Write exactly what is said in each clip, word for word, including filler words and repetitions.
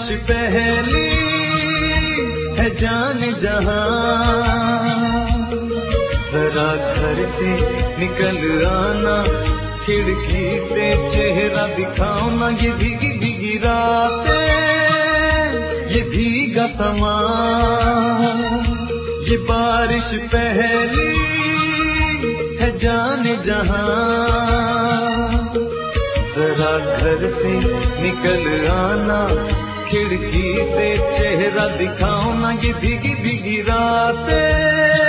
पहली है जान जहां, जरा घर से निकल आना, खिड़की से चेहरा दिखाना। ये भीगी भीगी रातें, ये भीगा समा, ये बारिश पहली है जान जहां, जरा घर से निकल आना, खिड़की से चेहरा दिखाओ ना। ये भीगी भीगी रातें,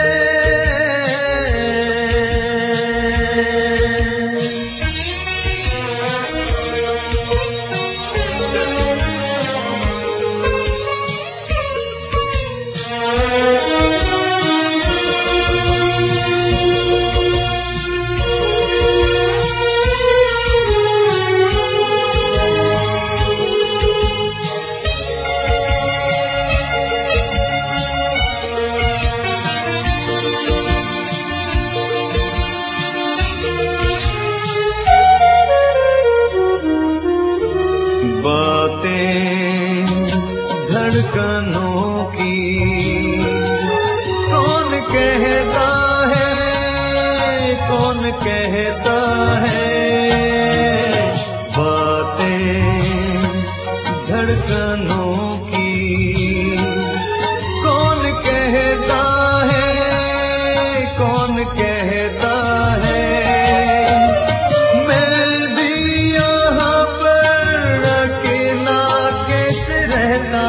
धड़कनों की कौन कहता है, कौन कहता है बातें धड़कनों की, कौन कहता है, कौन कहता है। मैं भी यहाँ पर अकेला कैसे रहता,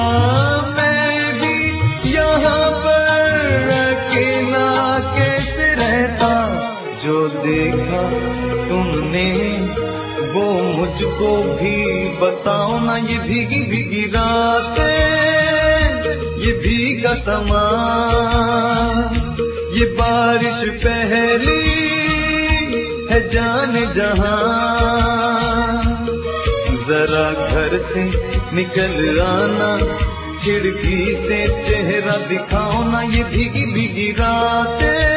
जो देखा तुमने वो मुझको भी बताओ ना। ये भीगी भीगी रातें, ये भीगा समा, ये बारिश पहली है जान जहां, जरा घर से निकल आना, खिड़की से चेहरा दिखाओ ना। ये भीगी भीगी रातें,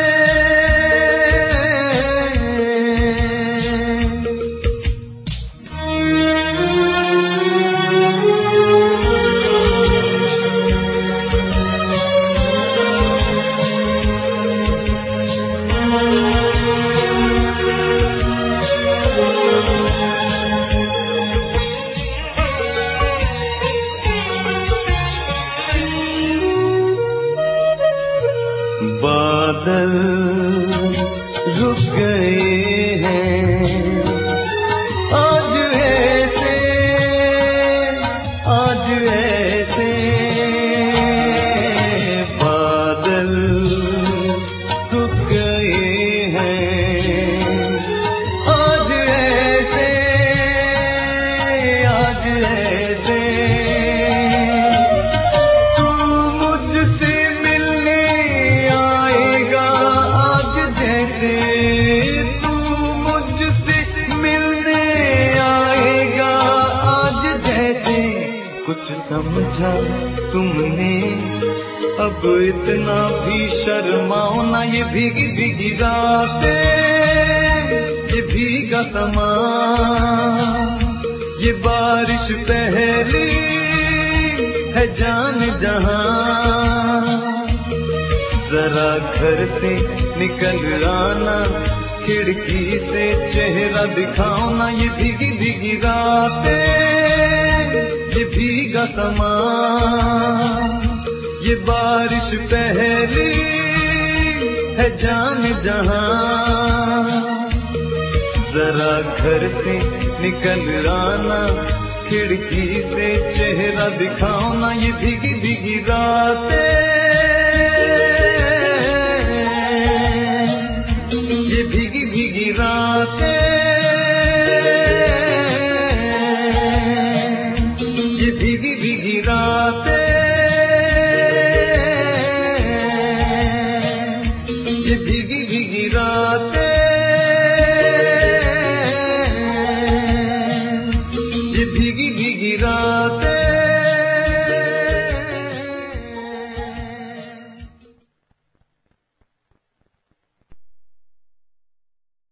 बादल रुक गए हैं आज ऐसे, आज ऐसे बादल रुक गए हैं आज ऐसे, आज ऐसे। कुछ समझा तुमने अब इतना भी शर्माओ ना। ये भीगी भीगी रातें, ये भीगा समा, ये बारिश पहली है जान जहां, जरा घर से निकल आना, खिड़की से चेहरा दिखाओ ना। ये भीगी भीगी रातें, ये भीगा समा, ये बारिश पहली है जान जहां, जरा घर से निकल आना, खिड़की से चेहरा दिखाओ ना। ये भीगी भीगी रातें, ये भीगी भीगी रातें।